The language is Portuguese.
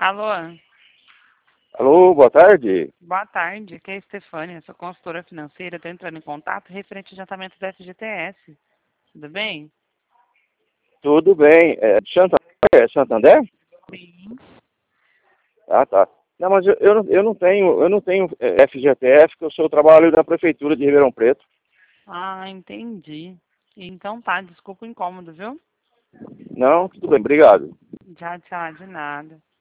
Alô, Alô, boa tarde. boa tarde. Aqui é a Estefânia, sou consultora financeira. Estou entrando em contato referente ao adiantamento do FGTS. Tudo bem? Tudo bem? Santander? Sim. Ah, tá. Não, mas eu não tenho FGTS, porque eu sou trabalho da prefeitura de Ribeirão Preto. Ah, entendi. Então tá, desculpa o incômodo, viu? Não, tudo bem, obrigado. Já, tchau, de nada.